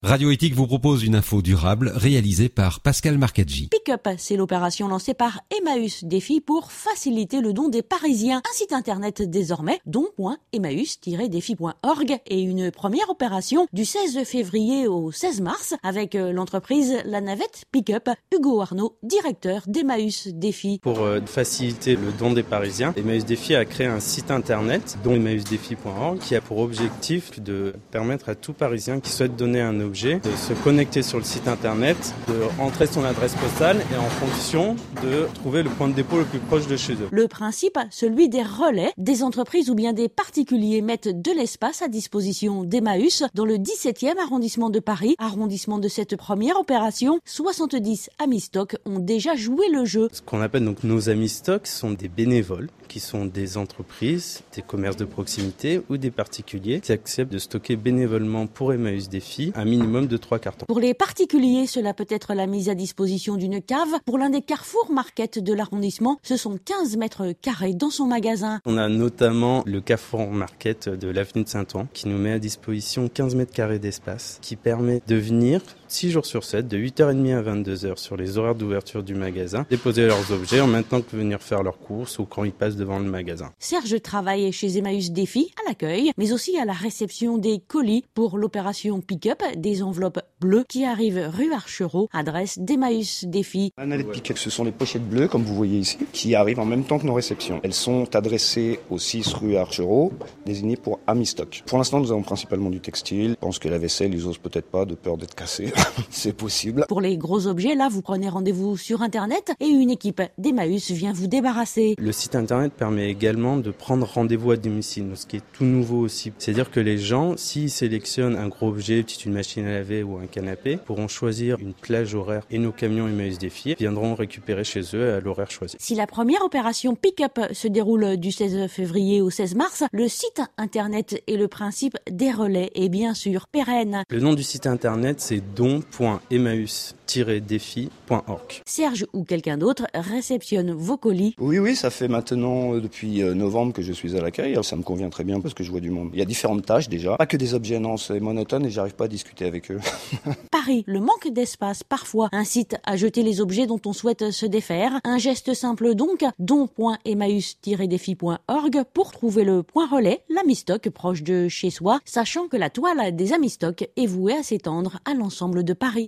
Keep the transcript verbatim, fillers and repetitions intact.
Radio Éthique vous propose une info durable réalisée par Pascal Marcaggi. Pick-up, c'est l'opération lancée par Emmaüs Défi pour faciliter le don des Parisiens. Un site internet désormais, don point emmaüs tiret défi point org, et une première opération du seize février au seize mars avec l'entreprise La Navette Pick-up. Hugo Arnaud, directeur d'Emmaüs Défi. Pour euh, faciliter le don des Parisiens, Emmaüs Défi a créé un site internet, don emmaüs défi point org, qui a pour objectif de permettre à tout Parisien qui souhaite donner un objet de se connecter sur le site internet, de rentrer son adresse postale et en fonction de trouver le point de dépôt le plus proche de chez eux. Le principe, celui des relais, des entreprises ou bien des particuliers mettent de l'espace à disposition d'Emmaüs dans le dix-septième arrondissement de Paris. Arrondissement de cette première opération, soixante-dix amis stock ont déjà joué le jeu. Ce qu'on appelle donc nos amis stock sont des bénévoles qui sont des entreprises, des commerces de proximité ou des particuliers qui acceptent de stocker bénévolement pour Emmaüs Défi un minimum de trois cartons. Pour les particuliers, cela peut être la mise à disposition d'une cave. Pour l'un des Carrefour Market de l'arrondissement, ce sont quinze mètres carrés dans son magasin. On a notamment le Carrefour Market de l'avenue de Saint-Ouen qui nous met à disposition quinze mètres carrés d'espace qui permet de venir six jours sur sept, de huit heures trente à vingt-deux heures sur les horaires d'ouverture du magasin, déposer leurs objets en même temps que venir faire leurs courses ou quand ils passent devant le magasin. Serge travaille chez Emmaüs Défi à l'accueil, mais aussi à la réception des colis pour l'opération Pick-up, des enveloppes bleues qui arrivent rue Archereau, adresse d'Emmaüs Défi. La Navette Pick-up, ce sont les pochettes bleues, comme vous voyez ici, qui arrivent en même temps que nos réceptions. Elles sont adressées au six rue Archereau, désignées pour Amis Stock. Pour l'instant, nous avons principalement du textile. Je pense que la vaisselle, ils osent peut-être pas de peur d'être cassée. C'est possible. Pour les gros objets, là, vous prenez rendez-vous sur Internet et une équipe d'Emmaüs vient vous débarrasser. Le site Internet permet également de prendre rendez-vous à domicile, ce qui est tout nouveau aussi. C'est-à-dire que les gens, s'ils sélectionnent un gros objet, peut-être une machine à laver ou un canapé, pourront choisir une plage horaire et nos camions Emmaüs Défi viendront récupérer chez eux à l'horaire choisi. Si la première opération Pick-up se déroule du seize février au seize mars, le site Internet et le principe des relais est bien sûr pérenne. Le nom du site Internet, c'est don point emmaüs tiret défi point org. Serge ou quelqu'un d'autre réceptionne vos colis. Oui, oui, ça fait maintenant euh, depuis euh, novembre que je suis à l'accueil. Ça me convient très bien parce que je vois du monde. Il y a différentes tâches déjà. Pas que des objets, non, c'est monotone et j'arrive pas à discuter avec eux. Paris, le manque d'espace parfois incite à jeter les objets dont on souhaite se défaire. Un geste simple donc, don point emmaüs tiret défi point org pour trouver le point relais, l'ami stock proche de chez soi, sachant que la toile des amis stock est vouée à s'étendre à l'ensemble de Paris.